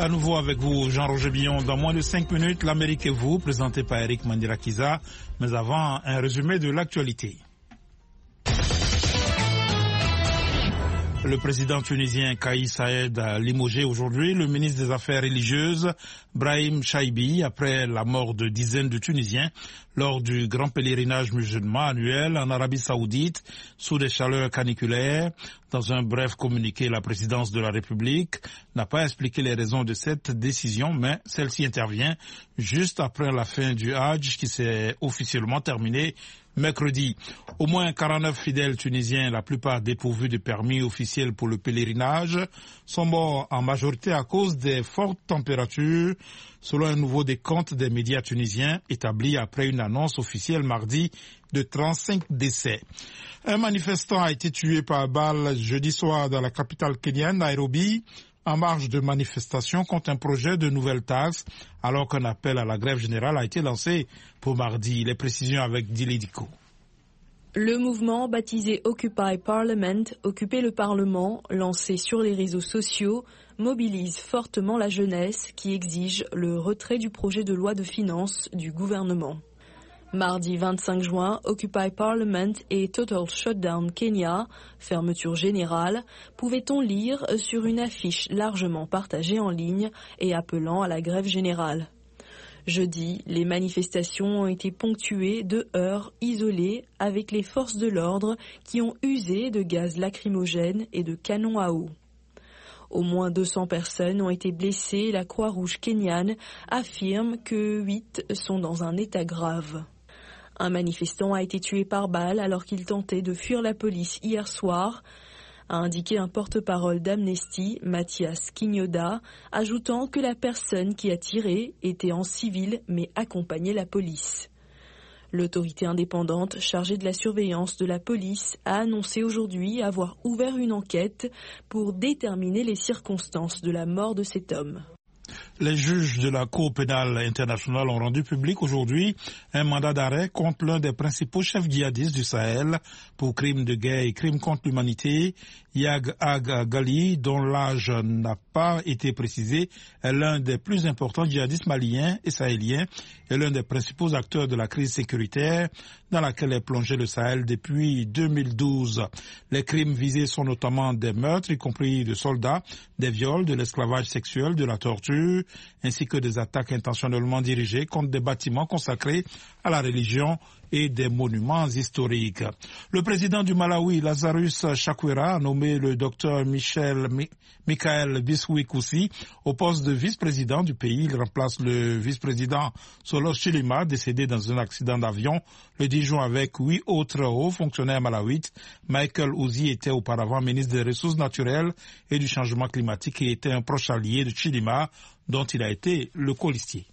À nouveau avec vous, Jean-Roger Billon. Dans moins de 5 minutes, l'Amérique et vous, présenté par Eric Mandirakiza. Mais avant, un résumé de l'actualité. Le président tunisien Kais Saïed a limogé aujourd'hui le ministre des Affaires religieuses, Brahim Chaibi, après la mort de dizaines de Tunisiens lors du grand pèlerinage musulman annuel en Arabie Saoudite sous des chaleurs caniculaires. Dans un bref communiqué, la présidence de la République n'a pas expliqué les raisons de cette décision, mais celle-ci intervient juste après la fin du Hajj qui s'est officiellement terminé mercredi. Au moins 49 fidèles tunisiens, la plupart dépourvus de permis officiels pour le pèlerinage, sont morts en majorité à cause des fortes températures, selon un nouveau décompte des médias tunisiens établi après une annonce officielle mardi de 35 décès. Un manifestant a été tué par balle jeudi soir dans la capitale kenyane, Nairobi, en marge de manifestation contre un projet de nouvelle taxe, alors qu'un appel à la grève générale a été lancé pour mardi. Les précisions avec Dili Diko. Le mouvement baptisé Occupy Parliament, Occuper le Parlement, lancé sur les réseaux sociaux, mobilise fortement la jeunesse qui exige le retrait du projet de loi de finances du gouvernement. Mardi 25 juin, Occupy Parliament et Total Shutdown Kenya, fermeture générale, pouvait-on lire sur une affiche largement partagée en ligne et appelant à la grève générale. Jeudi, les manifestations ont été ponctuées de heurts isolés avec les forces de l'ordre qui ont usé de gaz lacrymogène et de canons à eau. Au moins 200 personnes ont été blessées. La Croix-Rouge kenyane affirme que 8 sont dans un état grave. Un manifestant a été tué par balle alors qu'il tentait de fuir la police hier soir, a indiqué un porte-parole d'Amnesty, Mathias Kinyoda, ajoutant que la personne qui a tiré était en civil mais accompagnait la police. L'autorité indépendante chargée de la surveillance de la police a annoncé aujourd'hui avoir ouvert une enquête pour déterminer les circonstances de la mort de cet homme. Les juges de la Cour pénale internationale ont rendu public aujourd'hui un mandat d'arrêt contre l'un des principaux chefs djihadistes du Sahel pour crimes de guerre et crimes contre l'humanité. Yag Ag Ghali, dont l'âge n'a pas été précisé, est l'un des plus importants djihadistes maliens et sahéliens et l'un des principaux acteurs de la crise sécuritaire dans laquelle est plongé le Sahel depuis 2012. Les crimes visés sont notamment des meurtres, y compris de soldats, des viols, de l'esclavage sexuel, de la torture, ainsi que des attaques intentionnellement dirigées contre des bâtiments consacrés à la religion et des monuments historiques. Le président du Malawi, Lazarus Chakwera, a nommé le docteur Michael Bissoui-Koussi au poste de vice-président du pays. Il remplace le vice-président Solos Chilima, décédé dans un accident d'avion le 10 juin avec 8 autres hauts fonctionnaires malawites. Michael Ouzi était auparavant ministre des Ressources naturelles et du changement climatique et était un proche allié de Chilima, dont il a été le colistier.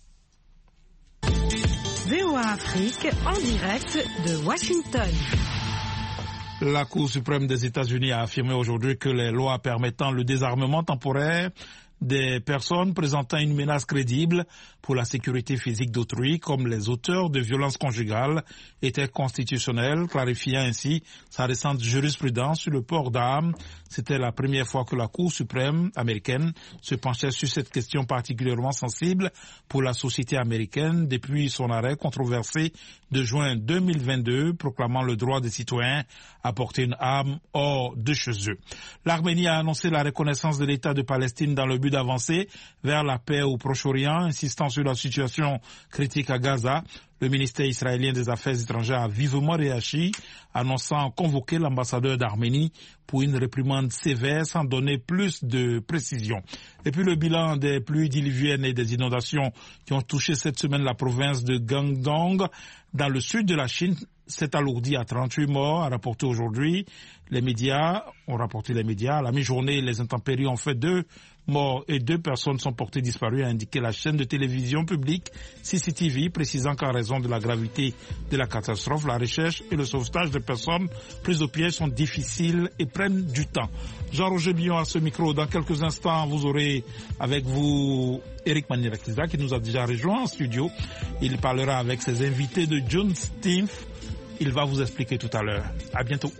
VOA Afrique en direct de Washington. La Cour suprême des États-Unis a affirmé aujourd'hui que les lois permettant le désarmement temporaire des personnes présentant une menace crédible pour la sécurité physique d'autrui, comme les auteurs de violences conjugales, étaient constitutionnelles, clarifiant ainsi sa récente jurisprudence sur le port d'armes. C'était la première fois que la Cour suprême américaine se penchait sur cette question particulièrement sensible pour la société américaine depuis son arrêt controversé de juin 2022, proclamant le droit des citoyens à porter une arme hors de chez eux. L'Arménie a annoncé la reconnaissance de l'État de Palestine dans le but d'avancer vers la paix au Proche-Orient, insistant sur la situation critique à Gaza. Le ministère israélien des Affaires étrangères a vivement réagi, annonçant convoquer l'ambassadeur d'Arménie pour une réprimande sévère sans donner plus de précision. Et puis le bilan des pluies diluviennes et des inondations qui ont touché cette semaine la province de Guangdong dans le sud de la Chine s'est alourdi à 38 morts, a rapporté aujourd'hui les médias. À la mi-journée, les intempéries ont fait 2 morts et 2 personnes sont portées disparues, a indiqué la chaîne de télévision publique CCTV, précisant qu'en raison de la gravité de la catastrophe, la recherche et le sauvetage des personnes prises au piège sont difficiles et prennent du temps. Jean-Roger Billon à ce micro. Dans quelques instants, vous aurez avec vous Eric Mandirakiza qui nous a déjà rejoint en studio. Il parlera avec ses invités de John Steve. Il va vous expliquer tout à l'heure. À bientôt.